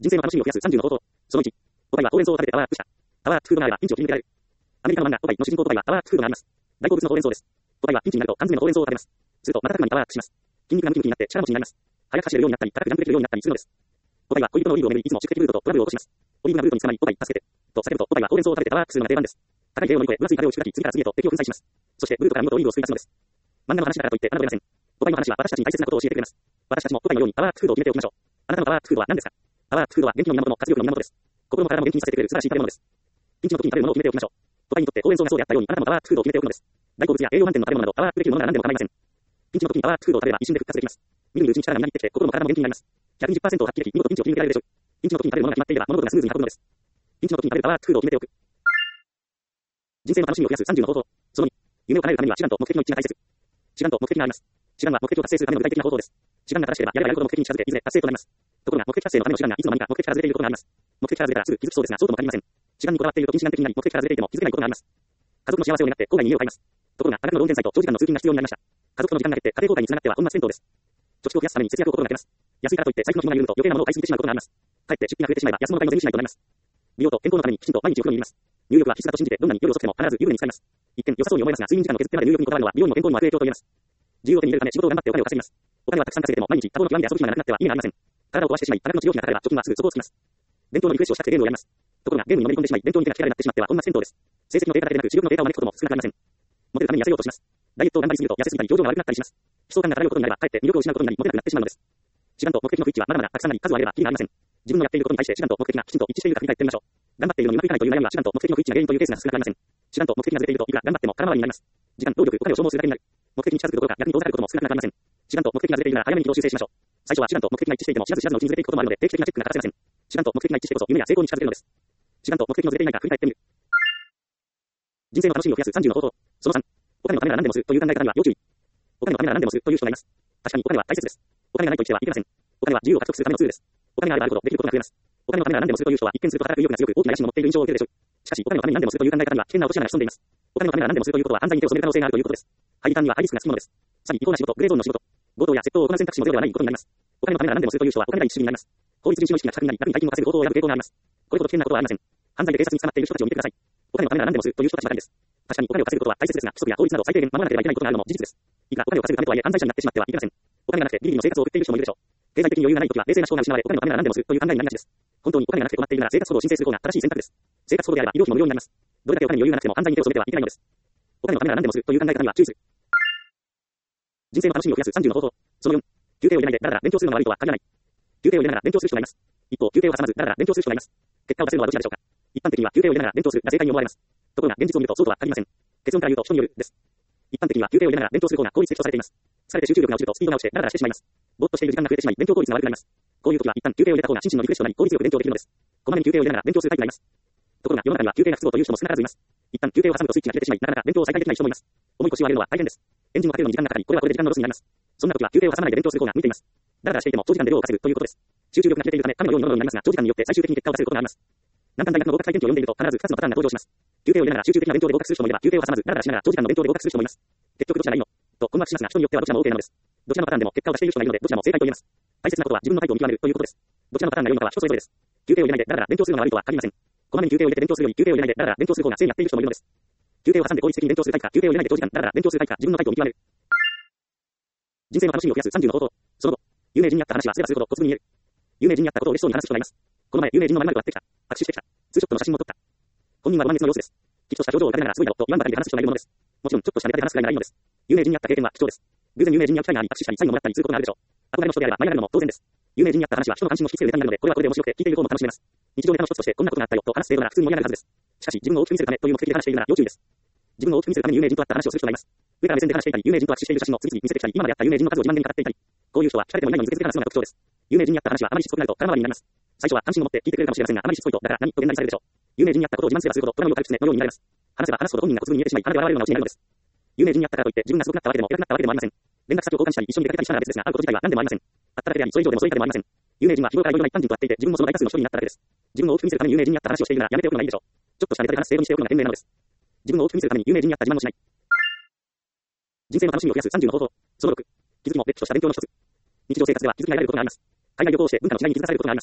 人生の楽しみを増やす30の方法。その1。ポパイはほうれん草を食べてパワーアップした。パワーアップフードがあればピンチを切り抜けられる。アメリカの漫画ポパイの主人公ポパイはパワーアップフードがあります。大好物のほうれん草です。ポパイはピンチになると缶詰のほうれん草を食べます。すると瞬く間にパワーアップします。筋肉がムキムキになって力持ちになります。速く走れるようになったり、高くジャンプできるようになったりするのです。ポパイは恋人のオリーブをめぐりいつも宿敵ブルートとトラブルを起こします。オリーブがブルートに捕まりポパイ助けて。と叫ぶとポパイはほうれん草を食べてパワーアップするのが定番です。高い塀を乗り越え、分厚い壁を打ち砕き、次から次へと敵を粉砕します。そしてブルートから見事オリーブを救い出すのです。漫画の話だからといって侮れません。ポパイの話は私たちに大切なことを教えてくれます。私たちもポパイのようにパワーアップフードを決めておきましょう。あなたのパワーアップフードは何ですか？パワーアップフードは元気の源も活力の源です。心も体も元気にさせてくれる素晴らしい食べ物です。ピンチの時に食べるものを決めておきましょう。ポパイにとってほうれん草がそうであったようにあなたもパワーアップフードを決めておくのです。大好物や栄養満点の食べ物などパワーアップできるものなら何でも構いません。ピンチの時にパワーアップフードを食べれば一瞬で復活できます。みるみるうちに力がみなぎってきて心も体も元気になります。120% を発揮でき、見事ピンチを切り抜けられるでしょう。ピンチの時に食べるものが決まっていれば物事がスムーズに運ぶのです。ピンチの時に食べるパワーアップフードを決めておく。人生の楽しみを増やす30の方法。その2。夢を叶えるためには志願と目的の一致が大切。志願と目的があります。志願は目的を達成するための具体的な方法です。志願が正しければやればやるほど目的に近づけ、いずれ達成となります。ところが目的達成のための志願がいつの間にか目的からずれていることがあります。目的からずれたらすぐ気づきそうですが、そうとも限りません。志願にこだわっていると近視眼的になり、目的からずれていても気づけないことがあります。家族の幸せを願って郊外に家を買います。ところが多額のローン返済と長時間の通勤が必要になりました。家族の時間が減って家庭交代につながっては本末転倒です。貯蓄を増やすために節約を心がけます。安いからといって財布の紐が緩むと余計なものを買いすぎてしまうことがあります。かえって出費が増えてしまえば安物買いの全部しないとなります。美容と健康のためにきちんと毎日お風呂に入れます。入浴は必須だと信じてどんなに夜遅くても必ず湯船に浸かります。一見良さそうに思いますが睡眠時間を削ってまで入浴にこだわるのは美容にも健康にも悪影響と言えます。自由を手に入れるため仕事を頑張ってお金を稼ぎます。お金はたくさん稼いでも毎日多忙の極みで遊ぶ暇がなくなっては意味がありません。体を壊してしまい多額の治療費がかかれば貯金はすぐ底をつきます。勉強のリフレッシュをしたくてゲームをやります。ところがゲームにのめり込んでしまい勉強に手が嫌いになってしまっては本末転倒です。成績の低下だけでなく視力の低下を招くことも少なくありません。モテるために痩せようとします。ダイエットを頑張りすぎると痩せすぎたり表情が悪くなったりします。悲壮感が漂うことになればかえって魅力を失うことになりモテなくなってしまうのです。志願と目的の不一致はまだまだたくさんあり数を上げればキリがありません。自分のやっていることに対して志願と目的がきちんと一致しているか振り返ってみましょう。頑張っているのにうまくいかないという悩みは志願と目的の不一致が原因というケースが少なくありません。志願と目的がずれているといくら頑張っても空回りになります。時間、労力、お金を消耗するだけになる。目的に近づくどころか逆に遠ざかることも少なくありません。志願と目的がずれているなら早めに軌道修正しましょう。最初は志願と目的が一致していても知らず知らずのうちにずれていくこともあるので定期的なチェックが欠かせません。志願と目的が一致してこそ夢や成功に近づけるのです。志願と目的のずれていないか振り返ってみる。人生の楽しみを増やす30の方法。その3。お金のためなら何でもするという考え方には要注意。お金のためなら何でもするという人がいます。確かにお金は大切です。お金がないと生きてはいけません。お金は自由を獲得するためのツールです。お金があればあるほどできることが増えます。お金のためなら何でもするという人は一見すると働く意欲が強く大きな野心を持っている印象を受けるでしょう。しかしお金のために何でもするという考え方には危険な落とし穴が潜んでいます。お金のためなら何でもするということは犯罪に手を染める可能性があるということです。ハイリターンにはハイリスクがつくものです。詐欺、違法な仕事、グレーゾーンの仕事、強盗や窃盗を行う選択肢もゼロではないことになります。お金のためなら何でもするという人はお金が一主義になります。法律遵守の意識が近くになり、楽に大金を稼ぐ強盗を選ぶ傾向があります。これほど危険なことはありません。犯罪で警察に捕まっている人たちを見てください。お金のためなら何でもするという人たちばかりです。確かにお金を稼ぐことは大切ですが、規則や法律など最低限守らなければいけないことがあるのも事実です。いくらお金を稼ぐためとはいえ犯罪者になってしまってはいけません。お金がなくてビリビリの生活を送っている人もいるでしょう。経済的に余裕がないときは冷静な思考が失われ、お金のためなら何でもするという考えになりがちです。本当にお金がなくて困っているなら生活保護を申請する方が正しい選択です。生活保護であれば医療費も無料になります。どれだけお金に余裕がなくても犯罪に手を染めてはいけないのです。お金のためなら何でもするという考え方には注意する。人生の楽しみを増やす30の方法。その4。休憩を入れないでだらだら勉強するのが悪いとは限らない。休憩を入れながら勉強する人がいます。一方、休憩を挟まずだらだら勉強する人がいます。結果を出せるのはどちらでしょうか。一般的には休憩を入れながら勉強するが正解に思われます。ところが現実を見るとそうとは限りません。結論から言うと人によるです。一般的には休憩を入れながら勉強する方が効率的とされています。疲れて集中力が落ちるとスピードが落ちてだらだらしてしまいます。ぼーっとしている時間が増えてしまい勉強効率が悪くなります。こういう時は一旦休憩を入れた方が心身のリフレッシュとなり効率よく勉強できるのです。こまめに休憩を入れながら勉強するタイプがいます。ところが世の中には休憩が不都合という人も少なからずいます。一旦休憩を挟むとスイッチが切れてしまいなかなか勉強を再開できない人もいます。重い腰を上げるのは大変です。エンジンをかけるのに時間がかかり、これはこれで時間のロスになります。そんな時は休憩を挟まないで勉強する方が向いています。だらだらしていても長時間で量を稼ぐということです。集中力が切れているため神のように物になりますが、長時間によって最終的に結果を出せることがあります。難関大学の合格体験記を読んでいると必ず2つのパターンが登場します。休憩を入れながら集中的な勉強で合格する人もいれば、休憩を挟まずだらだらしながら長時間の勉強で合格する人もいます。結局どちらがいいのと困惑しますが、人によってはどちらも OK なのです。どちらのパターンでも結果を出している人がいるので、どちらも正解と言えます。大切なことは自分のタイプを見極めるということです。どちらのパターンが良いのかは人それぞれです。休憩を入れないでだらだら勉強するのが悪いとは限りません。こまめに休憩を入れて勉強するより休憩を入れないでだらだら勉強する方が正にやっている人もいるのです。休憩を挟んで効率的に勉強するタイプか、休憩を入れないで長時間だらだら勉強するタイプか、自分のタイプを見極める。人生の楽しみを増やす30の方法。その後、有名人に会った話はすればするほど小粒に見える。有名人に会ったことを嬉しそうに話す人がいます。この前、有名人の〇〇と会ってきた。握手してきた。ツーショットの写真も撮った。本人はご満悦の様子です。きちっとした表情を浮かべながらすごいだろと言わんばかりで話す人がいるものです。もちろんちょっとしたネタで話すくらいならいいのです。有名人に会った経験は貴重です。偶然有名人に会う機会があり握手したりサインをもらったりすることがあるでしょう。憧れの人であれば舞い上がるのも当然です。有名人に会った話は人の関心を引きつけるネタになるので、これはこれで面白くて聞いている方も楽しめます。日常ネタの一つとしてこんなことがあったよと話す程度なら普通に盛り上がるはずです。しかし自分を大きく見せるためという目的で話しているなら要注意です。自分を大きく見せるために有名人と会った話をする人がいます。上から目線で話していたり、有名人と握手している写真を次々見せてきたり、今まで会った有名人の数を自慢げに語っていたり、こういう人は聞かれてもいないのにずけずけ話すのが特徴です。有名人に会った話はあまりしつこくなると空回りになります。最初は関心を持って聞いてくれるかもしれませんが、あまりしつこいとだから何とげんなりされるでしょう。有名人に会ったことを自慢すればするほど虎のような狐のようになります。話せば話すほど本人が小粒に見えてしまい、鼻で笑われるようなオチになるのです。有名人に会ったからといって自分がすごくなったわけでも偉くなったわけでもありません。連絡先を交換したり一緒に出かけたりしたら別ですが、会うこと自体は何でもありません。会っただけであり、それ以上でもそれ以下でもありません。有名人は日頃からいろいろな一般人と会っていて、自分もその大多数の一人になっただけです。自分を大きく見せるために有名人に会った話をしているならやめておくのがいいでしょう。ちょっとしたネタで話す程度にしておくのが賢明なのです。自分を大きく見せるために有名人に会った自慢をしない。人生の楽しみを増やす30の方法。その6。気づきも別とした勉強の一つ。日常生活では気づきが得られることがあります。海外旅行をして文化の違いに気づかされることがあります。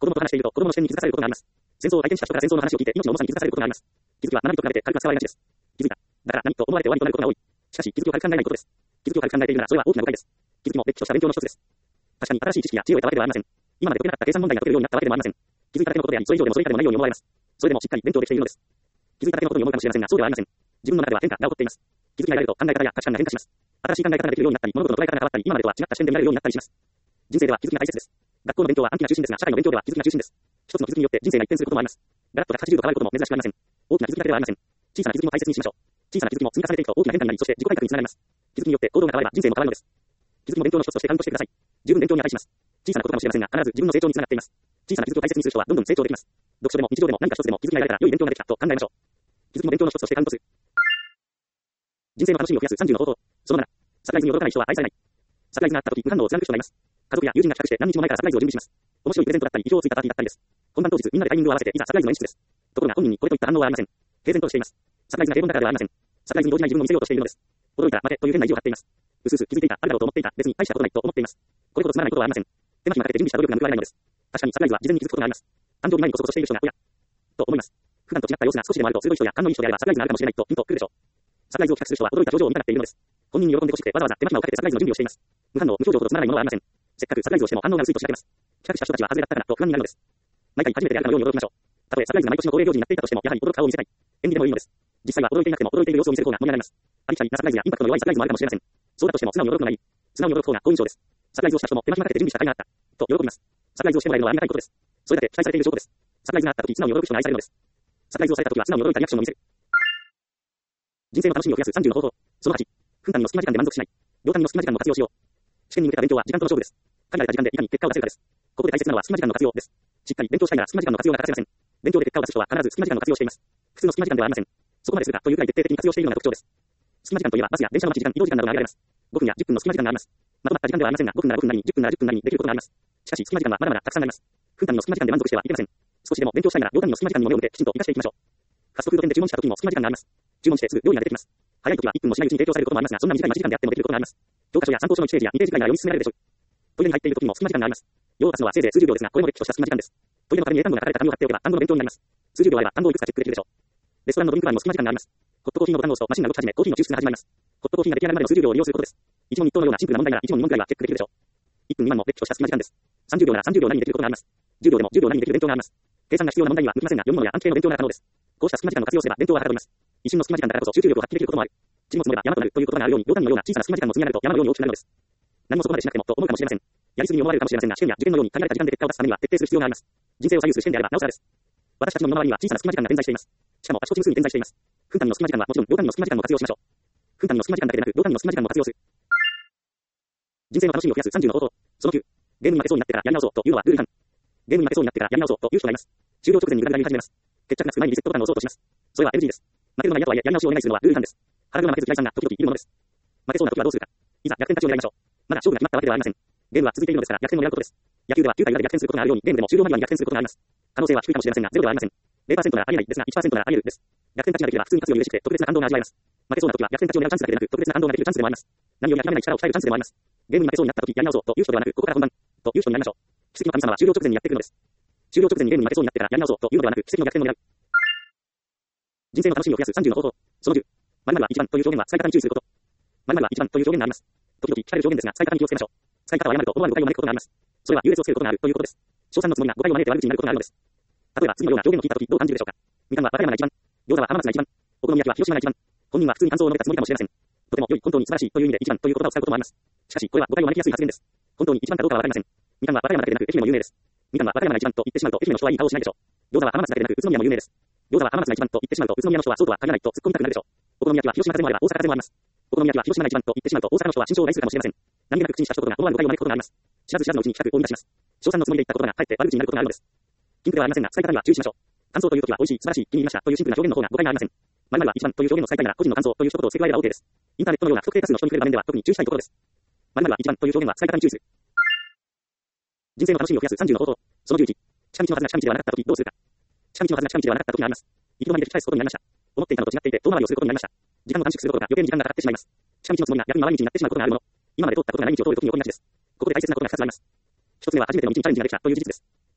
子供と話していると、子供の視点に気づかされることがあります。戦争を体験した人から戦争の話を聞いて命の重さに気づかされることがあります。気づきは学びと比べて軽く扱われがちです。気づいた。だから何と思われて終わりとなることが多い。しかし、気づきを軽く考えないことです。気づきを軽く考えているなら、それは大きな誤解です。気づきも別居した勉強の一つです。確かに新しい知識や知恵を得たわけではありません。今まで解けなかった計算問題が解けるようになったわけでもありません。気づいただけのことであり、それ以上でもそれ以下でもないように思われます。それでもしっかり勉強できているのです。気づいただけのことに思うかもしれませんが、そうではありません。自分の中では変化が起こっています。気づきが得られると考え方や価値観が変化します。新しい考え方ができるようになったり、物事の捉え方が変わったり、今までとは違った視点で見られるようになったりします。人生では気づきが大切です。学校の勉強は暗記が中心ですが、社会の勉強では気づきが中心です。一つの気づきによって人生が一変することもあります。ガラッと180度変わることも珍しくありません。大きな気づきだけではありません。小さな気づきも大切にしましょう。小さな気づきも積み重ねていくと大きな変化になり、そして自己改革につながります。気づきによって行動が変われば人生も変わるのです。気づきも勉強の一つとしてカウントしてください。十分勉強に値します。小さなことかもしれませんが、必ず自分の成長につながっています。小さな気づきを大切にする人はどんどん成長できます。読書でも日常でも何か一つでも気づきが得られたら良い勉強ができたと考えましょう。気づきも勉強の一つとしてカウントする。人生の楽しみを増やす30の方法。その7、サプライズに驚かない人は愛されない。サプライズがあった時、無反応を貫く人がいます。家族や友人が帰宅して何日も前からサプライズを準備します。面白いプレゼントだったり、意表をついたパーティーだったりです。本番当日、みんなでタイミングを合わせて、いざサプライズの演出です。ところが本人にこれといった反応はありません。平然としています。サプライズが平凡だからではありません。サプライズに動じない自分を見せようとしているのです。驚いたら負けという変な意地を張っています。うすうす気づいていた、あるだろうと思っていた、別に大したことないと思っています。これほどつまらないことはありません。手間暇かけて準備した努力が報われないのです。確かにサプライズは事前に気づくことがあります。誕生日前にこそこそしている人が、おやと思います。普段と違った様子が少しでもあると、鋭い人や勘のいい人であればサプライズがあるかもしれないとピンとくるでしょう。サプライズを企画する人は驚いた表情を見たがっているのです。本人に喜んでほしくてわざわざ手間暇をかけてサプライズの準備をしています。無反応、無表情ほどつまらないものはありません。せっかくサプライズをしても反応が薄いと知られます。企画した人たちは外れだったかなと不安になるのです。毎回初めてであるかのように驚きましょう。たとえサプライズが毎年の恒例行事になっていたとしても、やはり驚く顔を見せたい。演技でもいいのです。実際は驚いていなくても驚いている様子を見せる方が盛り上がります。ありきたりなサプライズやインパクトの弱いサプライズもあるかもしれません。そうだとしても素直に驚くのがいい。素直に驚く方が好印象です。サプライズをした人も手間暇かけて準備した甲斐があったと喜びます。サプライズをしてもらえるのはありがたいことです。それだけ期待されている証拠です。サプライズがあった時、素直に驚く人が愛されるのです。サプライズをされた時は素直に驚いたリアクションを見せる。人生の楽しみを増やす30の方法。その8、分単位の隙間時間で満足しない。秒単位の隙間時間も活用しよう。試験に向けた勉強は時間との勝負です。限られた時間でいかに結果を出せるかです。ここで大切なのは隙間時間の活用です。しっかり勉強したいなら隙間時間の活用が欠かせません。勉強で結果を出す人は必ず隙間時間の活用をしています。普通の隙間時間ではありません。そこまでするかというくらい徹底的に活用しているのが特徴です。隙間時間といえばバスや電車の待ち時間、移動時間などが挙げられます。5分や10分の隙間時間があります。まとまった時間ではありませんが、5分なら5分なりに、10分なら10分なりにできることがあります。しかし、隙間時間はまだまだたくさんあります。分単位の隙間時間で満足してはいけません。少しでも勉強したいなら、秒単位の隙間時間にも目を向け、きちんと活かしていきましょう。ファストフード店で注文した時にも隙間時間があります。注文してすぐ料理が出てきます。早い時は1分もしないうちに提供されることもありますが、そんな短い待ち時間であってもできることがあります。教科書や参考書の1ページや2ページぐらいなら読み進められるでしょう。トイレに入っている時にも隙間時間があります。用を足すのはせいぜい数十秒ですが、これもれっきとした隙間時間です。トイレの壁に英単語が書かれた紙を貼っておけば単語の勉強になります。数十秒あれば単語をいくつかチェックできるでしょう。レストランのドリンクバーにも隙間時間があります。ホットコーヒーのボタンを押すとマシンが動き始め、コーヒーの抽出が始まります。ホットコーヒーが出来上がるまでの数十秒を利用することです。一問一答のようなシンプルな問題なら一問二問くらいはチェックできるでしょう。1分未満のれっきとした隙間時間です。30秒なら30秒なりにできることがあります。10秒でも10秒なりにできる勉強があります。計算が必要な問題には向きませんが、読むのや暗記系の勉強なら可能です。こうした隙間時間の活用すれば勉強ははかどります。一瞬の隙間時間だからこそ集中力を発揮できることもある。地も積もれば山となるという言葉があるように、秒単位のような小さな隙間時間も積み上がると山のように大きくなるのです。何もそこまでしなくてもと思うかもしれません。やりすぎに思われるかもしれませんが、試験や受験のように限られた時間で結果を出すためには徹底する必要があります。人生を左右する試験であればなおさらです。私たちの身の回りには小さな隙間時間が点在しています。しかもあちこち無数に点在しています。分単位の隙間時間はもちろん秒単位の隙間時間も活用しましょう。分単位の隙間時間だけでなく秒単位の隙間時間も活用する。人生の楽しみを増やす30の方法。その9、ゲームに負けそうになってからやり直そうというのはルール違反。ゲームに負けそうになってからやり直そうという人がいます。終了直前にグダグダに始めます。決着がつく前にリセットボタンを押そうとします。それは NG です。負けるのが嫌とはいえやり直しをお願いするのはルール違反です。腹黒な負けず嫌いさんが時々いるものです。負けそうな時はどうするか。いざ逆転勝ちを狙いましょう。まだ勝負が決まったわけではありません。ゲームは続いているのですから逆転を狙うことです。野球では9回裏で逆転することがあるようにゲームでも終了間際に逆転することがあります。可能性は低いかもしれませんがゼロではありません。0% ならありえないですが 1% ならあり得るです。逆転勝ちができれば普通に勝つより嬉しくて特別な感動が味わえます。負けそうな時は逆転勝ちを狙うチャンスだけでなく特別な感動ができるチャンスでもあります。何より諦めない力を鍛えるチャンスでもあります。ゲームに負けそうになった時やり直そうという人ではなくここから本番という人になりましょう。奇跡の神様は終了直前にやってくるのです。終了直前にゲームに負けそうになってからやり直そうというのではなく奇跡の逆転を狙う。人生の楽しみを増やす30の方法。その10、〇〇は一番という表現は使い方に注意すること。〇〇は一番という表現があります。時々聞かれる表現ですが使い方に気をつけましょう。使い方は誤ると思わぬ誤解を招くことがあります。それは優劣をつけることがあるということです。称賛のつもりが誤解を招いて悪口になることがあるのです。例えば次のような表現を聞いたときどう感じるでしょうか。みかんは和歌山が一番、餃子は浜松が一番、お好み焼きは広島が一番。本人は普通に感想を述べたつもりかもしれません。とても良い、本当に素晴らしいという意味で一番という言葉を使うこともあります。しかしこれは誤解を招きやすい発言です。本当に一番かどうかはわかりません。みかんは和歌山だけでなく愛媛も有名です。みかんは和歌山が一番と言ってしまうと愛媛の人はいい顔をしないでしょう。餃子は浜松だけでなく宇都宮も有名です。餃子は浜松が一番と言ってしまうと宇都宮の人はそうとは限らないと突っ込みたくなるでしょう。お好み焼きは広島風もあれば大阪風もあります。お好み焼きは広島が一番と言ってしまうと大阪の人は身長を害するかもしれません。何気なく口にした一言が思わぬ誤解を招くことがあります。知らず知らずのうちに深く追い出します。称賛のつもりで言った言葉がかえって悪口になることがあるのです。禁句ではありませんが使い方には注意しましょう。感想という時は美味しい、素晴らしい、気に入りましたというシンプルな表現の方が誤解がありません。〇〇は一番という表現を使いたいなら個人の感想という一言を付け加えれば OK です。インターネットのような不特定多数の人に触れる場面では特に注意したいところです。〇〇は一番という表現は使い方に注意する。人生の楽しみを増やす30の方法。その11、近道のはずが近道ではなかった時どうするか。近道のはずが近道ではなかった時があります。一度までで聞き返すことになりました。思っていたのと違っていて遠回りをすることになりました。時間を短縮することが余計に時間がかかってしまいます。近道のつもりが逆に回り道になってしまうことがあるもの。今まで通ったことがない道を通るときに起こりがちです。ここで大切なことが2つあります。一つ目は初めての道にチャレンジができたという事実です。チ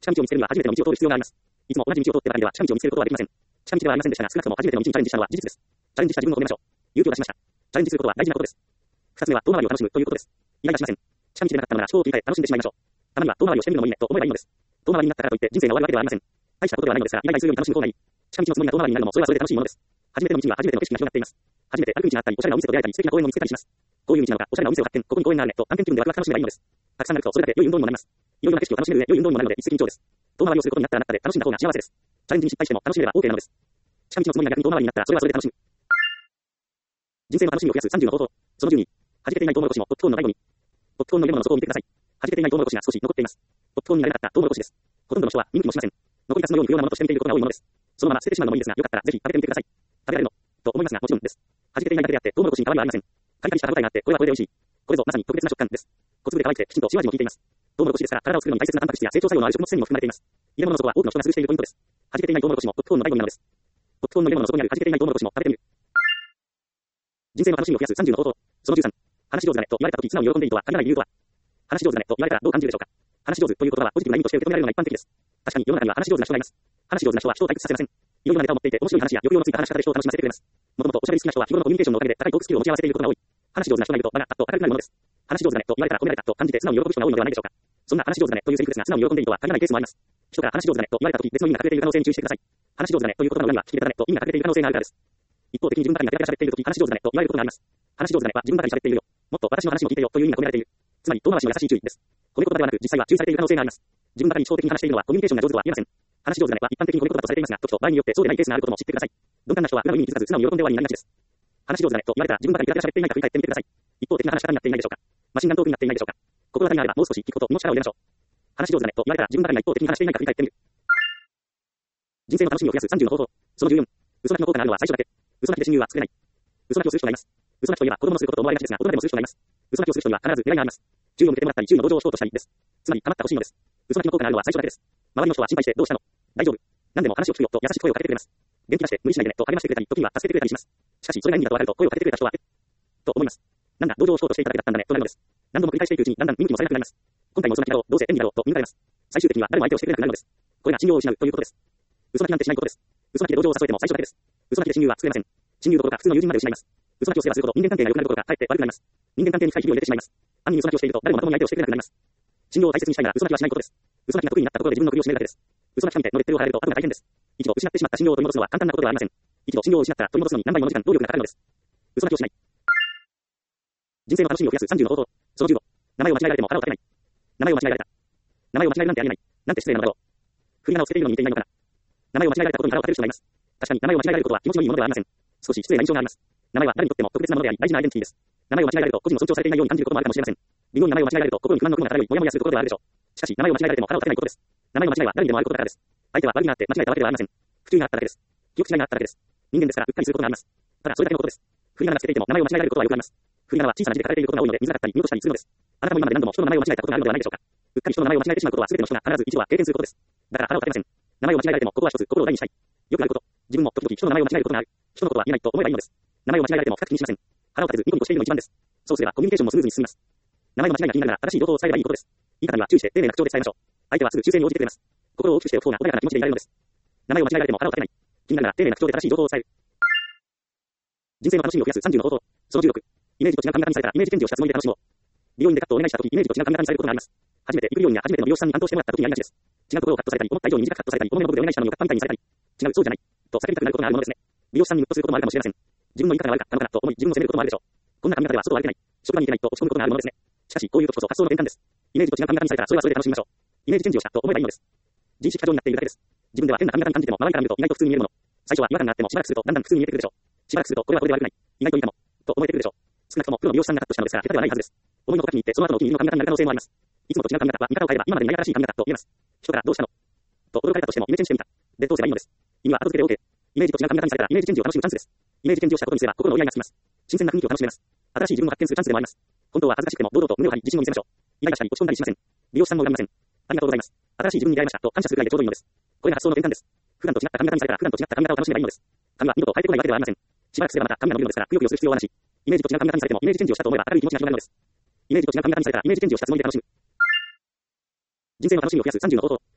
近道を見つけるには初めての道を通る必要があります。いつも同じ道を通ってばかりでは近道を見つけることはできません。近道ではありませんでしたが、少なくとも初めての道にチャレンジしたのは事実です。チャレンジした自分を褒めましょう。勇気を出しました。チャレンジすることは大事なことです。二つ目は遠回りを楽しむということです。イライラしません。近道でなかったのなら思考を切り替え楽しんでしまいましょう。たまには遠回りをしてみるのもいいねと思えばいいのです。遠回りになったからといって人生が終わるわけではありません。大したことではないのですが、イライラするように楽しむ方がいい。近道のつもりが遠回りになるのもそれはそれで楽しいものです。初めての道には初めての景色が広がっています。初めて歩く道があったり、おしゃれなお店と出会えたり、素敵な公園を見つけたりします。こういう道なのか、おしゃれなお店を発見、ここに公園があるねと探検気分でワクワク楽しめばいいのです。たくさん歩くとそれだけ良い運動にもなります。いろいろな景色を楽しめる上、良い運動にもなるので一石二鳥です。遠回りをすることになったらなったで楽しんだ方が幸せです。チャレンジに失敗しても楽しめれば OK なのです。近道のつもりが逆に遠回りになったらそれはそれで楽しむ。人生の楽しみを増やす30の方法。その12。弾けていないトウモロコシもポップコーンの醍醐味。ポップコーンの入れ物の底を見てください。弾けていないトウモロコシが少し残っています。ポップコーンになれなかったトウモロコシです。ほとんどの人は見向きもしません。残りカスのように不要なものとして見ていることが多いものです。そのまま捨ててしまうのもいいですが、よかったらぜひ食べてみてください。食べられるのと思いますが、もちろんです。弾けていないだけであって、トウモロコシに変わりはありません。カリカリした歯応えがあって、これはこれで美味しい。これぞまさに特別な食感です。小粒で可愛くて、きちんと塩味も効いています。トウモロコシですから、体を作るのに大切なタンパク質や成長作用のある食物繊維も含まれています。入れ物の底は多くの人が潰しているポイントです。弾けていないトウモロコシもポップコーンの醍醐味なのです。ポップコーンの入れ物の底にある弾けていないトウモロコシも食べてみる。人生の楽しみを増やす30の方法。その13。話し上手だねと言われたとき素直に喜んでいいとは限らない理由とは。話し上手だねと言われたらどう感じるでしょうか。話し上手という言葉はポジティブな意味として受け止められるのが一般的です。確かに世の中には話し上手な人がいます。話し上手な人は人を退屈させません。いろいろなネタを持っていて面白い話や抑揚のついた話し方で人を楽しませてくれます。もともとおしゃべり好きな人は日頃のコミュニケーションのおかげで高いトークスキルを持ち合わせていることが多い。話し上手な人がいると場があっと明るくなるものです。話し上手だねと言われたら褒められたと感じて素直に喜ぶ人が多いのではないでしょうか。そんな話し上手だねというセリフですが素直に喜んでいいとは限らないケースもあります。人から話し上手だねと言われたとき別の意味が隠れている可能性に注意してください。話し上手だねという言葉の裏には聞き手だねと意味が隠れている可能性があるからです。一方的に自分ばかりがペラペラ喋っているとき話し上手だねと言われることがあります。話し上手だねは自分ばかり喋っているよ。もっと私の話も聞いてよという意味が込められている。つまり遠回しの優しい注意です。褒め言葉ではなく実際は注意されている可能性があります。自分ばかり一方的に話しているのはコミュニケーションが上手とは言えません。話し上手だねは一般的に褒め言葉とされていますが、時と場合によってそうでないケースがあることも知ってください。鈍感な人は裏の意味に気づかず素直に喜んで終わりになりがちです。話し上手だねと言われたら自分ばかりペラペラ喋っていないか振り返ってみてください。一方的な話し方になっていないでしょうか。マシンガントークになっていないでしょうか。心当たりがあればもう少し聞くことにも力を入れましょう。話し上手だねと言われたら自分ばかりが一方的に話していないか振り返ってみる。人生の楽しみを増やす30の方法。その14。嘘泣きの効果があるのは最初だけ。嘘泣きで親友は作れない。嘘泣きをする人がいます。嘘泣きといえば子供のすることと思われがちですが、大人でもする人がいます。嘘泣きをする人には必ず狙いがあります。注意を向けてもらったり、注意の同情をしようとしたりです。つまり、構ってほしいのです。嘘泣きの効果があるのは最初だけです。周りの人は心配して、どうしたの？大丈夫？何でも話を聞くよと優しく声をかけてくれます。元気出して無理しないでねと励ましてくれたり、時には助けてくれたりします。しかし、それが意味だとわかると声をかけてくれた人は、と思います。なんだ、同情をしようとしていただけだったんだね、となるのです。何度も繰り返していくうちに、だんだん見向きもされなくなります。今回も嘘泣きだろう、どうせ演技だろうと見抜かれます。最終的には誰も相手をしてくれなくなるのです。これが信用を失うということです。嘘泣きなんてしないことです。嘘泣きで同情を誘えても最初だけです。嘘泣きで親友は作れません。親友どころか普通の友人まで失います。嘘泣きをすればするほど人間関係が良くなることがかえって悪くなります。人間関係に深い日々を入れてしまいます。暗に嘘泣きをしていると誰もまともに相手をしてくれなくなります。信用を大切にしたいなら嘘泣きはしないことです。嘘泣きが得意になったところで自分の首を絞めるだけです。嘘泣きなんてのレッテルを貼られると後が大変です。一度失ってしまった信用を取り戻すのは簡単なことではありません。一度信用を失ったら取り戻すのに何倍もの時間、労力がかかるのです。嘘泣きをしない。人生の楽しみを増やす30の方法。その15。名前を間違えられても腹を立てない。名前を間違えられた。名前を間違えるなんてありえない。なんて失礼なのだろう。振り仮名をつけているのに似ていないのかな。名前を間違えられたことに腹を立てる人がいます。確かに名前を間違えられることは気持ちのいいものではありません。少し失礼な印象があります。名前は誰にとっても特別なものであり大事なアイデンティティです。名前を間違えられると個人を尊重されていないように感じることもあるかもしれません。微妙に名前を間違えられると心に不満の雲が漂い、もやもやすることではあるでしょう。しかし名前を間違えられても腹を立てないことです。名前の間違いは誰にでもあることだからです。相手は悪気があって間違えたわけではありません。不注意があっただけです。記憶違いがあっただけです。人間ですからうっかりすることがあります。ただそれだけのことです。振り仮名がつけていても名前を間違えられることはよくあります。振り仮名は小さな字で書かれていることが多いので見づらかったり見落としたりするのです。あなたも今まで何度も人の名前を間違えたことがあるのではないでしょうか。うっかり人の名前を間違えてしまうことは全ての人が必ず一度は経験することです。だから腹を立てません。名前を間違えられてもここは一つ心を大にしたい。よくあること。自分も時々人の名前を間違えることがある。人のことは言えないと思えばいいのです。名前を間違えられても深く気にしません。腹を立てずニコニコしているのが一番です。そうすればコミュニケーションもスムーズに進みます。名前の間違いが気になるなら正しい情報を伝えればいいことです。言い方には注意して丁寧な口調で伝えましょう。相手はすぐ修正に応じてくれます。心を大きくしておく方が穏やかな気持ちでいられるのです。名前を間違えられても腹を立てない。気になるなら丁寧な口調で正しい情報を伝える。人生の楽しみを増やす30の方法。その16。イメージと違う髪型にされたらイメージチェンジをしたつもりで楽しもう。美容院でカットをお願いしたときイメージと違う髪型にされることがあります。初めて行く美容院や初めての美容師さんに担当してもらったときにありがちです。違うところをカットされたり、思った以上に短くカットされたり、重めの僕でお願いしたのによかったみたいにされたり、違う、そうじゃない。と叫びたくなることがあるものですね。美容師さんにムッとすることもあるかもしれません。自分の言い方が悪かったのかなと思い、自分を責めることもあるでしょう。こんな髪型では外を歩けない。職場に行けないと落ち込むことがあるものですね。しかし、こういう時こそ発想の転換です。イメージと違う髪型にされたらそれはそれで楽しみましょう。イメージチェンジをしたと思えばいいのです。自意識過剰になっているだけです。自分では変な髪型に感じても、周りから見ると意外と普通に見えるもの。最初は違和感があっても、しばらくするとだんだん普通に見えてくるでしょう。しばらくするとこれはこれで悪くない。意外といいかも。と思えてくるでしょう。少なくともプロの美容師さんがカットしたのですから、下手ではないはずです。思いのほか気に入って、その後のお気に入りの髪型になる可能性もあります。いつもと違う髪型は見方を変えれば今までにない新しい髪型と言えます。人からどうしたのと驚かれたとしてもイメージチェンジしてみた。で、どうすればいいのです。意味は後付けで OK。イメージと違う髪型にされたらイメージチェンジを楽しむチャンスです。イメージチェンジをしたことにすれば心の折り合いがつきます。新鮮な雰囲気を楽しめます。新しい自分を発見するチャンスでもあります。本当は恥ずかしくても堂々と胸を張り自信を見せましょう。イライラしたり落ち込んだりしません。美容師さんも恨みません。ありがとうございます。新しい自分に出会いましたと感謝するくらいでちょうどいいのです。これが発想の転換です。普段と違った髪型にされたら普段と違った髪型を楽しめばいいのです。髪は二度と生えてこないわけではありません。しばらくすればまた髪が伸びるのですからくよくよする必要はなし。イメージと違う髪型にされてもイメージチェンジをしたと思えば明るい気持ちが広がるのです。イメージと違う髪型にされたらイメージチェンジをしたつもりで楽しむ。人生の楽しみを増やす30の方法。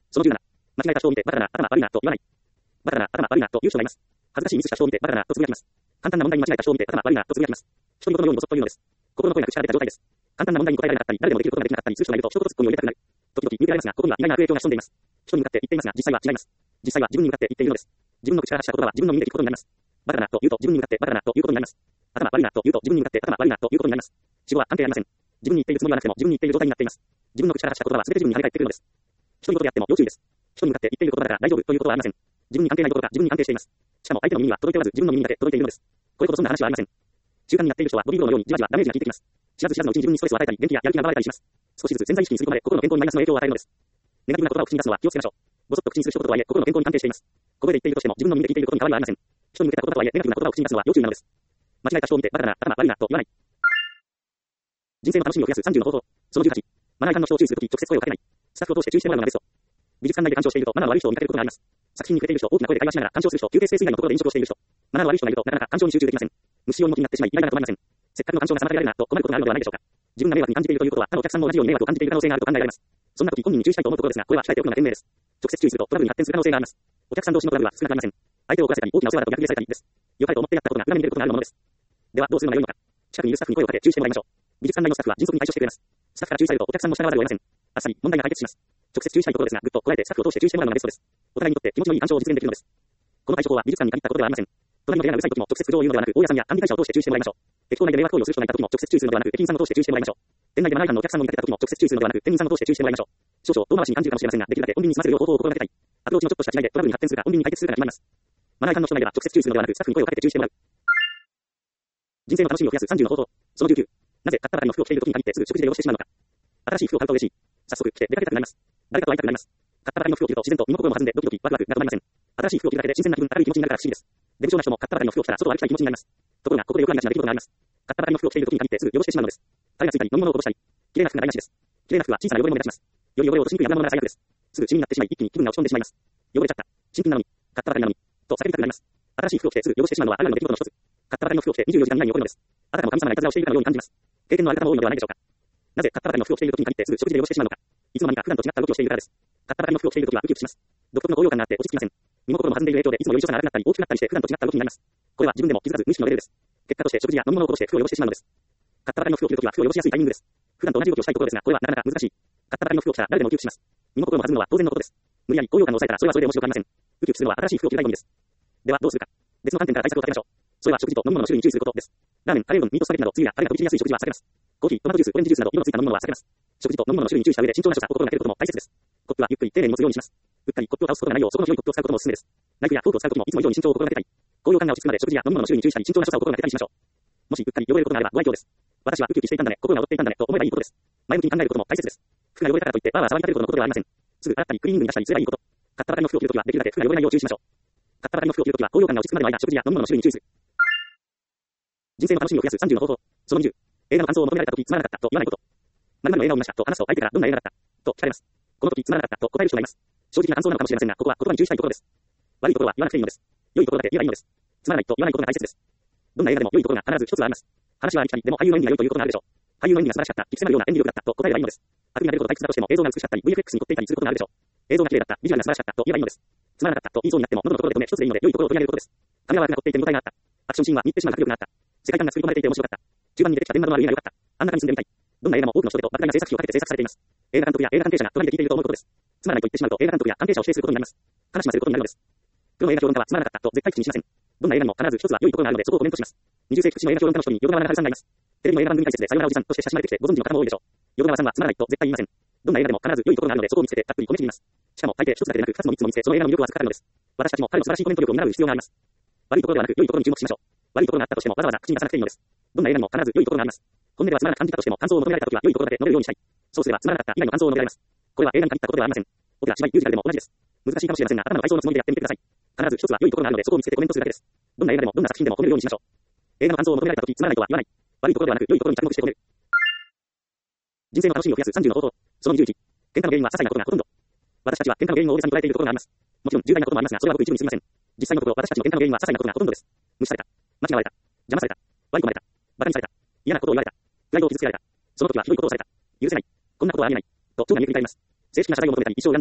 その17、間違えた人を見て、バカだな、頭悪いな、と言わない。バカだな、頭悪いな、と言う人がいます。恥ずかしいミスした人を見て、バカだな、とつぶやきます。簡単な問題に間違えた人を見て、頭悪いな、とつぶやきます。独り言のようにボソッと言うのです。心の声が口から出た状態です。簡単な問題に答えられなかったり、誰でもできることができなかったりする人がいると、一言ツッコミを入れたくなる。時々見受けられますが、ここには意外な悪影響が潜んでいます。人に向かって言っていますが、実際は違います。実際は自分に向かって言っているのです。自分の口から発した言葉は自分の身にできることになります。バカだなと言うと自分に向かってバカだなということになります。頭悪いなと言うと自分に向かって頭悪いなということになります。死後は関係ありません。自分に言っているつもりはなくても自分に言っている状態になっています。自分の口から発した言葉は全て自分に跳ね返ってくるのです。人にことであっても要注意です。人に向かって言っている言葉だから大丈夫ということはありません。自分に関係ないことが自分に関係しています。しかも相手の耳には届いておらず自分の耳にだけ届いているのです。これほどそんな話はありません。習慣になっている人はボディーブローのようにじわじわダメージが効いてきます。知らず知らずのうちに自分にストレスを与えたり、元気ややる気が奪われたりします。少しずつ潜在意識にすり込まれ、心の健康にマイナスの影響を与えるのです。ネガティブな言葉を口に出すのは気をつけましょう。ぼそっと口にする一言とはいえ、心の健康に関係しています。ここで言っているとしても、自分の身で聞いていることに変わりはありません。人に向けた言葉とはいえ、ネガティブな言葉を口に出すのは要注意なのです。間違えた人を見て、バカだな、頭悪いな、と言わない。人生の楽しみを増やす30の方法。その18、マナー違反の人を注意するとき、直接声をかけない。スタッフを通して注意してもらうのがベスト。美術館内で鑑賞していると、マナーの悪い人を見かけることがあります。作品に触れている人、大きな声で会話しながら鑑賞する人、休憩スペース以外のところで飲食をしている人。マナーの悪い人がいると、なかなか鑑賞に集中できません。虫用にも気になってしまい、イライラが止まりません。せっかくの鑑賞が妨げられるな、と困ることがあるのではないでしょうか。自分が迷惑に感じているということは、他のお客さんも同じように迷惑を感じている可能性があると考えられます。そんな時、本人に注意したいと思うところですが、これは控えておくのが賢明です。直接注意するとトラブルに発展する可能性があります。お客さん同士のトラブルは少なくありません。相手を怒らせたり、大きなお世話だと逆ギレされたりです。良かれと思ってやったことが裏目に出ることがあるものです。では、どうするのが良いのか。近くにいるスタッフに声をかけ注意してもらいましょう。美術館内のスタッフは迅速に対処してくれます。スタッフから注意されるとお客さんも従わざるを得ません。あっさり問題が解決します。直接注意したいところですが、ぐっとこらえてスタッフを通して注意してもらうのがベストです。お互いにとって気持ちのいい鑑賞を実現できるのです。この対処法は美術館に限ったことではありません。隣の部屋がうるさい時も直接苦情を言うのではなく、大家さんや管理会社を通して注意してもらいましょう。駅構内で迷惑行為をする人がいた時も直接注意するのではなく、駅員さんを通して注意してもらいましょう。店内でマナー違反のお客さんを見かけた時も直接注意するのではなく、店員さんを通して注意してもらいましょう。少々遠回しに感じるかもしれませんが、できるだけ穏便に済ませる方法を心がけたい。アプローチのちょっとした違いでトラブルに発展するか穏便に解決するかが決まります。マナー違反の人内では直接注意するのではなく、スタッフに声をかけて注意してもらう。人生の楽しみを増やす30の方法。その19。なぜ買ったばかりの服を着ている時に限ってすぐ食事で汚してしまうのか。新しい服を買うと嬉しい。早速着て出かけたくなります。誰かと会いたくなります。買ったばかりの服を着ると自然と身も心も弾んでドキドキワクワクが止まりません。新しい服を着るだけで新鮮な気分、明るい気持ちになるから不思議です。出不精な人も買ったばかりの服を着たら外を歩きたい気持ちになります。ところがここでよくありがちな出来事があります。買ったばかりの服を着ている時に限ってすぐ汚してしまうのです。タレがついたり飲み物をこぼしたり。綺麗な服が台無しです。綺麗な服は小さな汚れも目立ちます。より汚れを落としにくい油物が最悪です。すぐ血になってしまい一気に気分が落ち込んでしまいます。汚れちゃった。新品なのに。買ったばかりなのに。と叫びたくなります。新しい服を着てすぐ汚してしまうのはあるあるの出来事の一つ。買ったばかりの服を着て24時間以内に起こるのです。あたかも神様がいたずらをしているかのように感じます。経験のある方も多いのではないでしょうか。なぜ買ったばかりの服を着ている時に限ってすぐ食事で汚してしまうのか。いつの間にか普段と違った動きをしているからです。買ったばかりの服を着ている時はウキウキします。独特の高揚感があって落ち着きません。身も心も弾んでいる影響でいつもより所作が荒くなったり大きくなったりして普段と違った動きになります。これは自分でも気づかず無意識のレベルです。結果として食事や飲み物をこぼして服を汚してしまうのです。買ったばかりの服を着るときは服を汚しやすいタイミングです。普段と同じ動きをしたいところですが、これはなかなか難しい。買ったばかりの服を着たら誰でもウキウキします。身も心も弾むのは当然のことです。無理やり高揚感を抑えたらそれはそれで面白くありません。ウキウキするのは新しい服を着る醍醐味です。ではどうするか。別の観点から対策を立てましょう。それは食事と飲み物の種類に注意することです。ラーメン、カレーうどん、ミートスパゲティなどつゆやタレが飛び散りやすい食事は避けます。コーヒー、トマトジュース、オレンジジュースなど色のついた飲み物は避けます。食事と飲み物の種類に注意した上で慎重な所作を心がけることも大切です。コップはゆっくり丁寧に持つようにします。うっかりコップを倒すことがないよう、そこの広いコップを使うこともおすすめです。ナイフやフォークを使うときもいつも以上に慎重を心がけたい。高揚感が落ち着くまで食事や飲み物の種類に注意したり慎重な所作を心がけたりしましょう。もしうっかり汚れることがあればご愛嬌です。私はウキウキしていたんだね、心が踊っていたんだねと思えばいいことです。前向きに考えることも大切です。服が汚れたからといってわーわー騒ぎ立てることのことではありません。すぐ洗ったりクリーニングに出したりすればいいこと。買ったばかりの服を着るときはできるだけ服が汚れないよう注意しましょう。買ったばかりの服を着るときは高揚感が落ち着くまでの間食事や飲み物の種類に注意する。人生の楽しみを増やす30の方法。その20。映画の感想を求められたときつまらなかったと言わないこと。〇〇の映画を見ましたと話すと相手からどんな映画だったと聞かれます。この時つまらなかったと答える人がいます。正直な感想なのかもしれませんが、ここは言葉に注意したいところです。悪いところは言わなくていいのです。良いところだけ言えばいいのです。つまらないと言わないことが大切です。どんな映画でも良いところが必ず一つあります。話はありきたりでも俳優の演技が良いということがあるでしょう。俳優の演技が素晴らしかった、引き迫るような演技力だったと答えればいいのです。悪意が出るほど退屈だとしても映像が美しかったり VFX に凝っていたりすることがあるでしょう。映像が綺麗だった、ビジュアルが素晴らしかったと言えばいいのです。つまらなかったと言いそうになっても喉のところで止め一つでいいので良いところを取り上げることです。カメラワークが凝っていて見応えがあった。アクションシーンは見入ってしまう迫力があった。世界観が作り込まれていて面白かった。中盤に出てきた電話のある映画が良かった。あんな感じに住んでみたい。どんな映画も多くの人手と莫大な制作費をかけて制作されています。映画監督や映画関係者が隣で聞いていると思うことです。つまらないと言ってしまうと映画監督や関係者を否定することになります。悲しませることになるのです。プロの映画評論家はつまらなかったと絶対口にしません。どんな映画にも必ず一つは良いところがあるのでそこをコメントします。20世紀口の映画評論家の人に淀川長春さんがいます。テレビの映画番組解説でさよならおじさんとして親しまれてきてご存知の方も多いでしょう。淀川さんはつまらないと絶対言いません。どんな映画でも必ず良いところがあるのでそこを見つけてたっぷり褒めちぎります。しかも大抵一つだけでなく二つも三つも見つけその映画の魅力を預かるのです。私たちも彼の素晴らしいコメント力を見習う必要があります。悪いところではなく良いところに注目しましょう。悪いところがあったとしてもわざわざ口に出さなくていいのです。どんな映画にも必ず良いところがあります。本音ではつまらなく感じたとしても感想を求められたときは良いところだけ述べるようにしたい。そうすればつまらなかった以外の感想を述べられます。これは映画に限ったことではありません。オペラ、芝居、ミュージカルでも同じです。難しいかもしれませんが、頭の体操のつもりでやってみてください。必ず一つは良いところがあるのでそこを見つけてコメントするだけです。どんな映画でもどんな作品でも褒めるようにしましょう。映画の感想を求められたときつまらないとは言わない。悪いところではなく良いところに着目して褒める。人生の楽しみを増やす30の方法。その21。喧嘩の原因は些細なことがほとんど。私たちは喧嘩の原因を大げさに捉えているところがあります。もちろん重大なこともありますが、それはごく一部に過ぎません。実際のところ私たちの喧嘩の原因は些細なことがほとんどです。無視された。間違われた。邪魔された。割り込まれた。馬鹿にされた。嫌なことを言われた。プライドを傷つけられた。その時はひどいことをされた。許せない。こんなことはありえない。と長が言い繰り返ります。正式な謝罪を求めたり一生を病んでやる。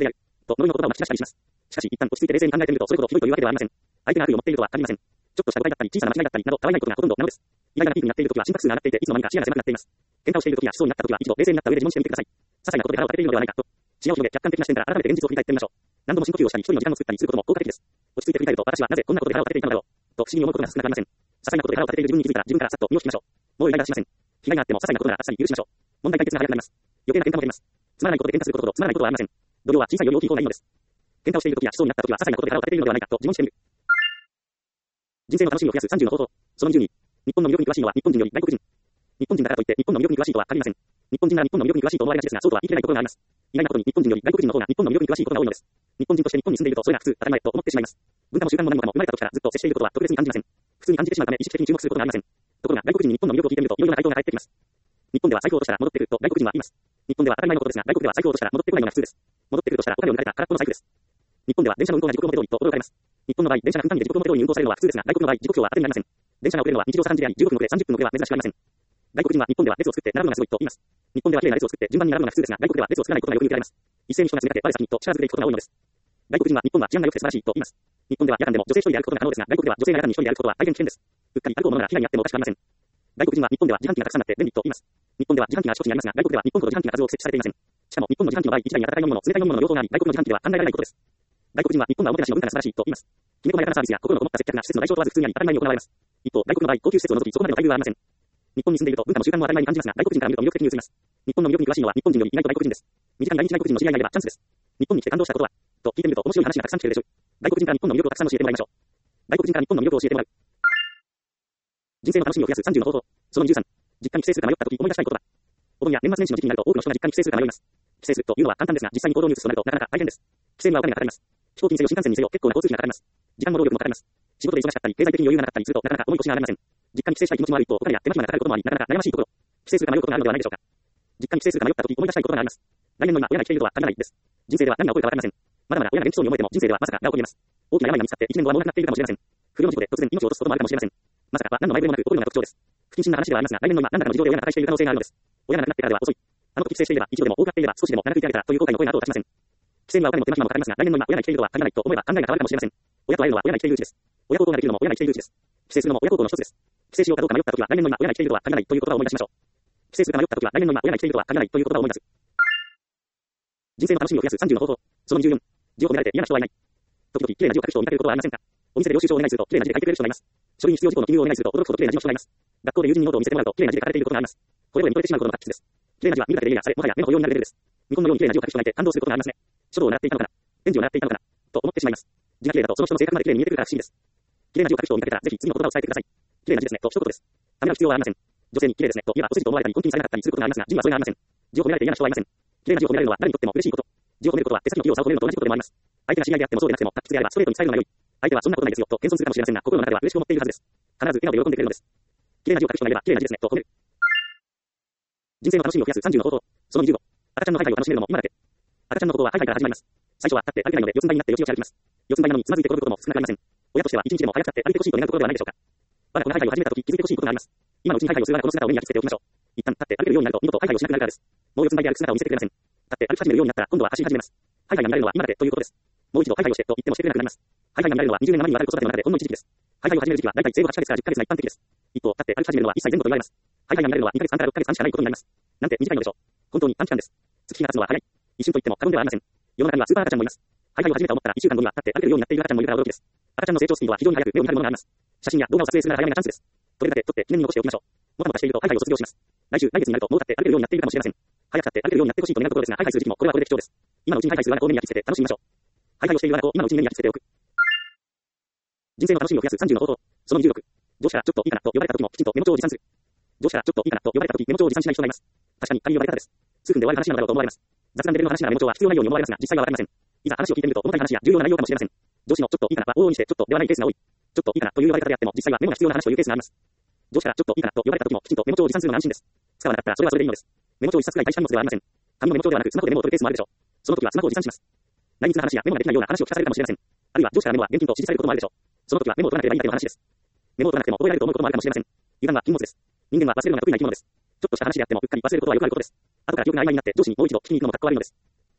と呪いの言葉をまき散らしたりします。しかし、一旦落ち着いて冷静に考えてみると、それほどひどいというわけではありません。相手が悪意を持っているとは限りません。ちょっとした誤解だったり、小さな間違いだったりなど、たわいないことがほとんどなのです。イライラがピークになっているときは心拍数が上がっていて、いつの間にか視野が狭くなっています。喧嘩をしているときや思想になったときは、一度冷静になった上で自問してみてください。些細なことで腹を立てているのではないかと。視野を広げ、客観的な視点から改めて現実を振り返ってみましょう。何度も深呼吸をしたり、一人の時間を作ったりすることも効果的です。落ち着いて振り返ると、私はなぜこんなことで腹を立てていたのだろう。と不思議に思うことが少なくありません。些細なことで腹を立てている自分に気づいたら、自分からさっと身を引きましょう。もうイライラしません。被害があっても些細なことならあっさり許しましょう。問題解決が早くなります。余計な喧嘩も減ります。つまらないことで喧嘩することほどつまらないことはありません。度量は小さいより大きい方がいいのです。喧嘩をしているときや思想になったときは些細なことで腹を立てているのではないかと自問してみる。人生の楽しみを増やす30の方法。その12。日本の魅力に詳しいのは日本人より外国人。日本人だからといって日本の魅力に詳しいとは限りません。日本人なら日本の魅力に詳しいと思われがちですが、そうとは言い切れないところがあります。意外なことに日本人より外国人の方が日本の魅力に詳しいことが多いのです。日本人として日本に住んでいるとそれが普通、当たり前と思ってしまいます。文化も習慣も何もかも生まれた時からずっと接していることは特別に感じません。普通に感じてしまうため意識的に注目することがありません。ところが外国人に日本の魅力を聞いてみるといろいろな回答が返ってきます。日本では財布を落としたら戻ってくると外国人は言います。日本では当たり前のことですが、外国では財布を落としたら戻ってこないのが普通です。戻ってくるとしたらお金を抜かれた空っぽの財布です。日本では電車の運行が時刻を持てどいと驚かれます。日本の場合、電車が分単位で時刻を持てどいに運行されるのは普通ですが、外国の場合、時刻表は当てになりません。電車が遅れるのは日常茶飯事であり、15分遅れ、30分遅れは珍しくありません。外国人は日本では列を作って並ぶのがすごいと言います。日本では綺麗な列を作って順番に並ぶのが普通ですが、外国では列を作らないことがよく見られます。一斉に人が詰めかけ、我先にと力ずくでいくことが多いのです。外国人は日本は治安が良くて素晴らしいと言います。日本では夜間でも女性一人で歩くことが可能ですが、外国では女性が夜間に一人で歩くことは大変危険です。うっかり歩くものが被害にあってもおかしくありません。外国人は日本では自販機がたくさんあって便利と言います。日本では自販機があちこちにありますが、外国では日本ほど自販機が数多く設置されていません。しかも日本の自販機の場合、一台に温かい飲み物、冷たい飲み物の両方があり、外国の自販機では考えられないことです。外国人は日本がおもてなしの文化が素晴らしいと言います。きめ細やかなサービスや心のこもった接客が施設の来場問わず普通にあり、当たり前に行われます。一方、外国の場合、高級施設を除きそこまでの待遇はありません。日本に住んでいると文化も習慣も当たり前に感じますが、外国人から見ると魅力的に映ります。日本の魅力に詳しいのは日本人より意外と外国人です。身近に来日外国人の知り合いがいればチャンスです。日本に来て感動したことはと聞いてみると面白い話がたくさん聞けるでしょう。外国人から日本の魅力をたくさん教えてもらいましょう。外国人から日本の魅力を教えてもらう。人生の楽しみを増やす30の方法。その23。実家に帰省するか迷った時思い出したい言葉。お盆や年末年始の時期になると多くの人が実家に帰省するか迷います。帰省するというのは簡単ですが、実際に行動に移すとなるとなかなか大変です。帰省にはお金がかかります。飛行機にせよ新幹線にせよ結構な交通費がかかります。時間も労力もかかります。仕事で忙しかったり経済的に余裕がなかったりするとなかなか重い腰が上がりません。実家に帰省したい気持ちもある一方、お金や手間暇がかかることもあり、なかなか悩ましいところ。帰省するか迷うことがあるのではないでしょうか。実家に帰省するか迷った時思い出したいことがあります。来年の今、親が生きているとは限らないです。人生では何が起こるかわかりません。まだまだ親が元気そうに思えても人生ではまさかが起こります。大きな病が見つかって1年後はもう亡くなっているかもしれません。不良の事故で突然命を落とすこともあるかもしれません。まさかは何の前触れもなく起こるのが特徴です。不謹慎な話ではありますが、来年の今、何らかの事情で親が他界している可能性があるのです。親が亡くなってからでは遅い。あの時帰省していれば、一度でも多くなっていれば、少しでも長くいてあげたという後悔の声などを出しません。帰省にはお金も手間暇もかかりますが、来年の今、親が生きているとは限らないと思えば考えが変わるかもしれません。親と会えるのは親が生きているうちです。親孝行ができるのも親が生きているうちです。帰省するのも親孝行の一つです。帰省しようかどうか迷った時は、来年の今、親が生きているとは限らないという言葉を思い出しましょう。帰省するか迷った時は、来年の今、親が生きているとは限らないという言葉を思い出す。人生の楽しみを増やす30の方法。その24。字を褒められて嫌な人はいない。時々綺麗な字を書く人を見かけることはありませんか。お店で領収書をお願いすると綺麗な字で書いてくれる人がいます。書類に必要事項の記入をお願いすると驚くほど綺麗な字の人がいます。学校で友人にノートを見せてもらうと綺麗な字で書かれていることがあります。これを見とれてしまうことも達筆です。綺麗な字は見るだけでいいがされ、もはや目の保養になるレベルです。見込んのように綺麗な字を書く人がいて感動することがありますね。書道を習っていたのかな、ペン字を習っていたのかなと思ってしまいます。字が綺麗だとその人の性格まで綺麗に見えてくるから不思議です。綺麗な字を書く人を見かけたらぜひ次の言葉を伝えてください。綺麗な字ですねと一言です。ためらう必要はありません。女性に綺麗ですねと言えばポジティブと思われたり、根気にされなかったりすることがありますが、字にはそれがありません。字を褒められて嫌な人はいません。綺麗な字を褒められるのは誰にとっても嬉しいこと。字を褒めることは手先の器用さを褒めるのと同じことでもあります。相手が知り合いであってもそうでなくても、達筆であればストレートに伝えるのが良い。相手はそんなことないですよと謙遜するかもしれませんが、心の中では嬉しく思っているはずです。必ず笑顔で喜んでくれるのです。綺麗な字を書く人がいれば綺麗な字ですねと褒める。人生の楽しみを増やす30の方法。その25。赤ちゃんのハイハイを楽しめるのも今だけ。赤ちゃんのことはハイハイから始まります。最初は立って歩けないので四つん這いになってよちよち歩きます。四つん這いなのにつまずいて転ぶことも少なくありません。親としては一日でも早く立って歩いてほしいと願うところではないでしょうか。我が子がハイハイを始めたとき気づいてほしいことがあります。今のうちにハイハイをする我が子の姿を目に焼き付けておきましょう。一旦立って歩けるようになると二度とハイハイをしなくなるからです。もう四つん這いで歩く姿を見せてくれません。立って歩き始めるようになったら今度は走り始めます。ハイハイが見られるのは今だけということです。もう一度ハイハイをしてと言ってもしてくれなくなります。ハイハイが見られるのは20年余りにわたる子育ての中でほんの一時期です。ハイハイを始める時期はだいたい生後8ヶ月から10ヶ月が一般的です。一方、立って歩き始めるのは1歳前後と言われます。ハイハイが見られるのは2ヶ月半から6ヶ月半しかないことになります。なんて短いのでしょう。本当に短期間です。月日が経つのは早い。一瞬と言っても過言ではありません。世の中にはスーパー赤ちゃんもいます。ハイハイを始めた思ったら1週間後には立って歩けるようになっている赤ちゃんもいるから驚きです。赤ちゃんの成長スピードは非常に速く目を見張るものがあります。写真や動画を撮影するなら早めがチャンスです。撮れるだけ撮って記念に残しておきましょう。もたもたしているとハイハイを卒業します。来月になるともう立って歩けるようになっているかもしれません。早く立って歩けるようになってほしいと願うところですが、ハイハイする時期もこれはこれで貴重です。今のうちにハイハイする我が子を目に焼き付けて楽しみましょう。ハイハイをしている我が子を今のうちに目に焼き付けておく。人生の楽しみを増やす30の方法。その26。上司からちょっといいかなと呼ばれた時もきちんとメモ帳を持参する。上司からちょっといいかなと呼ばれた時メモ帳を持参しない人がいます。確かに仮に呼ばれたからです。数分で終わる話なのだろうと思われます。雑談レベルの話ならメモ帳は必要ないように思われますが、実際はわかりません。いざ話を聞いてみると重たい話や重要な内容かもしれません。上司のちょっといいかなは往々にしてちょっとではないケースが多い。ちょっといいかなという呼ばれ方であっても実際はメモが必要な話というケースがあります。上司からちょっといいかなと呼ばれた時もきちんとメモ帳を持参するのが安心です。使わなかったらそれはそれでいいのです。メモ帳一冊くらい大事な荷物ではありません。紙のメモ帳ではなくスマホでメモを取るケースもあるでしょう。その時はスマホを持参します。内密な話やメモができないような話を聞かされるかもしれません。あるいは上司からメモは現金と指示されることもあるでしょう。その時はメモを取らなければいいだけの話です。メモを取らなくても覚えられると思うこともあるかもしれません。油断は禁物です。人間は忘れるのが得意な生き物です。ちょっとした話であってもうっかり忘れることはよくあることです。後から記憶が曖昧になって上司にもう一度聞きに行くのもかっこ悪いのです。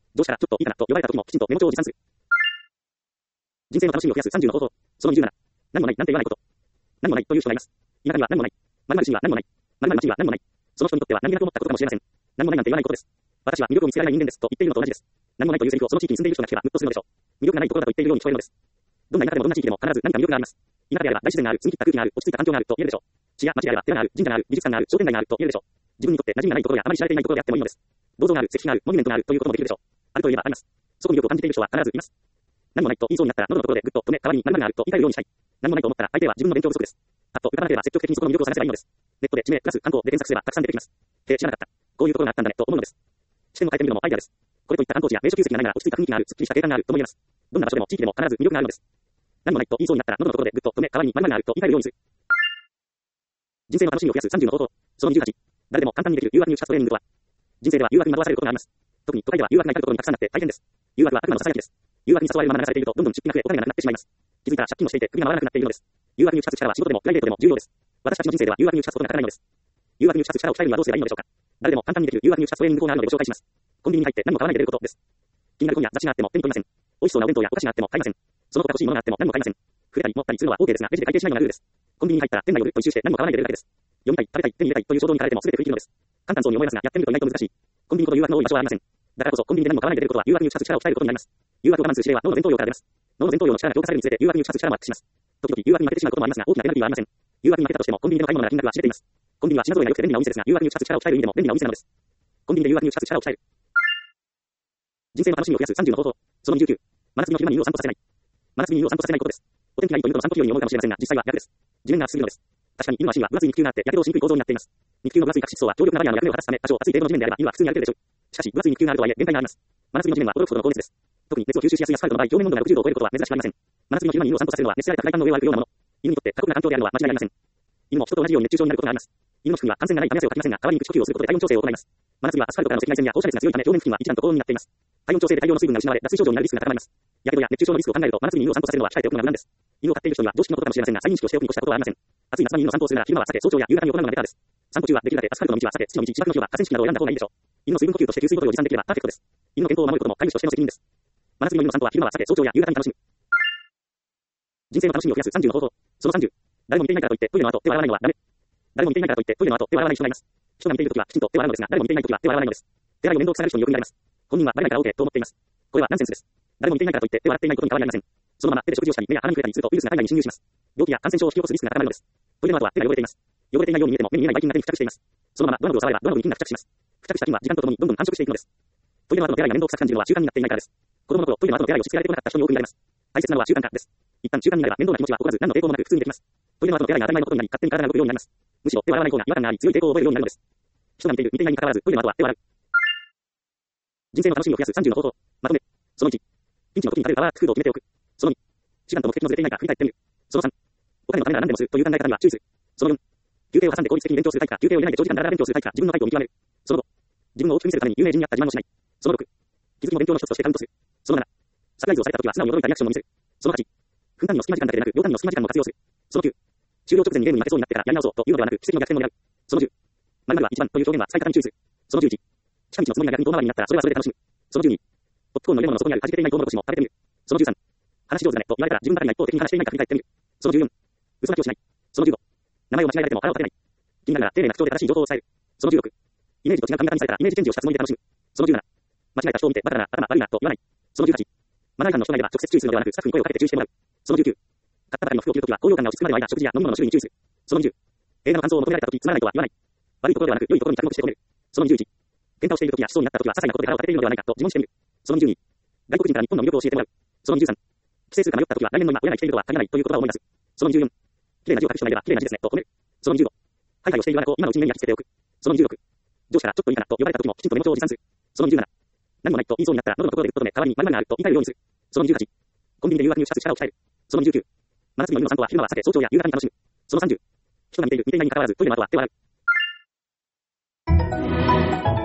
上司からちょっといいかなと呼ばれた時もきちんとメモ帳を持参する。人生の楽しみを増やす30の方法。その27。何もない、なんて言わないこと。何もないという人がいます。田舎には何もない。〇〇市には何もない。〇〇町には何もない。その人にとっては何気なく思ったことかもしれません。何もないなんて言わないことです。私は魅力を見つけられない人間ですと言っているのと同じです。何もないというセリフをその地域に住んでいる人が聞けばムッとするのでしょう。魅力がないところだと言っているように聞こえるのです。どんな田舎でもどんな地域でも必ず何か魅力があります。田舎であれば大自然がある、澄み切った空気がある、落ち着いた環境があると言えるでしょう。市や町であれば寺がある、神社がある、美術館がある、商店街があると言えるでしょう。自分にとって馴染みがないところやあまり知られていないところであってもいいのです。銅像がある、石碑がある、モニュメントがあるということもできるでしょう。あるといえばあります。そこに魅力を感じている人は必ずいます。何もないと言いそうになったら喉のところでぐっと止め、代わりに何々があると言い換えるようにしたい。何もないと思ったら相手は自分の勉強不足です。あと浮かばなければ積極的にそこの魅力を探せばいいのです。ネットで地名プラス観光で検索すればたくさん出てきます。知らなかった。こういうところがあったんだねと思うのです。視点を変えてみるのもアイデアです。これといった観光地や名所旧跡がないなら落ち着いた雰囲気がある、すっきりした景観があるとも言えます。どんな場所でも地域でも必ず魅力があるのです。何もないと言いそうになったら喉のところでぐっと止め、代わりに何々があると言い換えるようにする。人生の楽しみを増やす30の方法。その28。誰でも簡単にできる誘惑に打ち勝つトレーニングとは。人生では誘惑に惑わされることがあります。特に都会では誘惑が至るところにたくさんあって大変です。誘惑は悪魔の囁きです。誘惑に誘われるまま流されているとどんどん出費が増えお金がなくなってしまいます。気づいたら借金をしていて首が回らなくなっているのです。誘惑に打ち勝つ力は仕事でもプライベートでも重要です。私たちの人生では誘惑に打ち勝つことが足らないのです。誘惑に打ち勝つ力を鍛えるにはどうすればいいのでしょうか。誰でも簡単にできる誘惑に打ち勝つトレーニング法があるのでご紹介します。コンビニに入って何も買わないで出ることです。気になる本や雑誌があっても手に取りません。美味しそうなお弁当やお菓子があっても買いません。その他欲しいものがあっても何も買いません。触れたり持ったりするのは OK ですが、レジで会計しないのがルールです。コンビニに入ったら店内をぐるっと一周して何も買わないで出るだけです。読みたい、食べたい、手に入れたいという衝動に駆られても全て振り切るのです。簡単そうに思いますが、やってみると意外と難しい。コンビニほど誘惑の多い場所はありません。だからこそコンビニで何も買わないで出ることは誘惑に打ち勝つ力を鍛えることになります。誘惑を我慢する指令は脳の前頭葉から出ます。脳の前頭葉の力が強化されるにつれて誘惑に打ち勝つ力もアップします。時々誘惑に負けてしまうこともありますが、大きなペナルティはありません。誘惑に負けたとしてもコンビニでの買い物なら金額は知れています。コンビニは品揃えが良くて便利なお店ですが、誘惑に打ち勝つ力を鍛える意味でも便利なお店なのです。コンビニで誘惑に打ち勝つ力を鍛える。人生の楽しみを増やす30の方法。その29。真夏日の昼間に犬を散歩させない。真夏日に犬を散歩させないことです。お天気がいいと犬の散歩日和に思うかもしれませんが、実際は逆です。地面が暑すぎるのです。確かに犬の足には分厚い肉球があって、やけどをしにくい構造になっています。肉球の分厚い角質層は強力なバリアの役目を果たすため、多少厚い程度の地面であれば犬は普通に歩けるでしょう。しかし、分厚い肉球があるとはいえ、限界があります。真夏日の地面は驚くほどの高熱です。特に熱を吸収しやすいアスファルトの場合、表面温度が60度を超えることは珍しくありません。真夏日の昼間に犬を散歩させるのは熱せられた海岸の上を歩くようなもの。犬にとって過酷な環境であるのは間違いありません。犬も人と同じように熱中症になることがあります。犬の服には感染がないため汗をかきませんが、代わりに口呼吸をすることで体温調整を行います。真夏日はアスファルトからの赤外線や放射熱が強いため、表面付近は一段と高温になっています。体温調整で大量の水分が失われ、脱水症状になるリスクが高まります。やけどや熱中症のリスクを考えると、真夏日に犬を散歩させるのは控えておくのが無難です。犬を飼っている人には常識のことかもしれませんが、再認識をしておくに越したことはありません。暑い夏場に犬の散歩をするなら昼間は避け、早朝や夕方に行うのがベターです。散歩中はできるだけアスファルトの道は避け、土の道、芝生の広場、河川敷などを選んだ方がいいでしょう。犬の水分補給として給水ボトルを持参できればパーフェクトです。犬の健康を守ることも飼い主としての責任です。真夏日の犬の散歩は昼間は避け、早朝や夕方に楽しむ。人生の楽しみを増やす30の方法。その30。誰も見ていないからといってトイレの後手を洗わないのはダメ。誰も見ていないからといってトイレの後手を洗わない人がいます。人が見ているときはきちんと手を洗うのですが、誰も見ていないときは手を洗わないのです。手洗いを面倒くさがる人によく見られます。本人はバレないから OK と思っています。これはナンセンスです。誰も見ていないからといって手を洗っていないことに変わりありません。そのまま手で食事をしたり、目や鼻に触れたりするとウイルスが体内に侵入します。病気や感染症を引き起こすリスクが高まるのです。トイレの後は手が汚れています。汚れていないように見えても目に見えないばい菌が手に付着しています。そのままドアノブを触ればドアノブに菌が付着します。付着した菌は時間とともにどんどん繁殖していくのです。トイレの後の手洗いが面倒くさく感じるのは習慣になっていないからです。子供の頃トイレの後の手洗いをしつけられてこなかった人によく見られます。大切なのは習慣化です。一旦習慣になれば面倒な気持ちは起こらず何の抵抗もなく普通にできます。トイレの後の手洗いが当たり前のことになり勝手に体が動くようになります。むしろ手を洗わない方が違和感があり強い抵抗を覚えるようになるのです。人が見ている見ていないに関わらずトイレの後は手を洗う。人生の楽しみを増やす30の方法。まとめ。その1。ピンチの時に食べるパワーフードを決めておく。その2。手段と目的のずれていないか振り返ってみる。その3。お金のためなら何でもするという考え方には注意する。その4。休憩を挟んで効率的に勉強するタイプか、休憩を入れないで長時間だらだら勉強するタイプか、自分のタイプを見極める。その5。自分を大きく見せるために有名人にあった自慢をしない。その6。気づきも勉強の一つとしてカウントする。その7。サプライズをされた時は素直に驚いたリアクションを見せる。その8。分単位の隙間時間だけでなく、秒単位の隙間時間も活用する。その9。終了直前にゲームに負けそうになってからやり直そうというのではなく、奇跡の逆転を狙う。その10。〇〇は一番という表現は使い方に注意する。その11。近道のつもりが逆に遠回りになったらそれはそれで楽しむ。その12。ポップコーンの入れ物の底にある弾けていないトウモロコシも食べてみる。その13。話し上手だねと言われたら自分ばかりが一方的に話していないか振り返ってみる。その14。嘘泣きをしない。その15。名前を間違えられても腹を立てない。気になるなら丁寧な口調で正しい情報を伝える。その16。イメージと違う髪型にされたらイメージチェンジをしたつもりで楽しむ。その17。間違えた人を見てバカだな、頭悪いなと言わない。その18。マナー違反の人がいれば直接注意するのではなくスタッフに声をかけて注意してもらう。その19。買ったばかりの服を着るときは高揚感が落ち着くまでの間食事や飲み物の種類に注意する。その20。映画の感想を求められたときつまらないとは言わない。悪いところではなく良いところに着目して褒める。その21。喧嘩をしているときやしそうになったときは些細なことで腹を立てているのではないかと自問してみる。その22。外国人から日本の魅力を教えてもらう。その23。帰省するか迷ったときは来年の今親が生きているとは限らないという言葉を思い出す。その24。綺麗な字を書く人がいれば綺麗な字ですねと褒める。その25。ハイハイをしている我が子を今のうちに目に焼き付けておく。その26。上司からちょっといいかなと呼ばれたときもきちんとメモ帳を持参する。その27。何もないと言いそうになったら喉のところでぐっと止め代わりに〇〇があると言い換えるようにする。その28。コンビニで誘惑に打ち勝つ力を鍛える。その29。真夏日の犬の散歩は昼間は避け早朝や夕方に楽しむ。その30。人が見ている見ていないに関わらずトイレの後は手を洗う。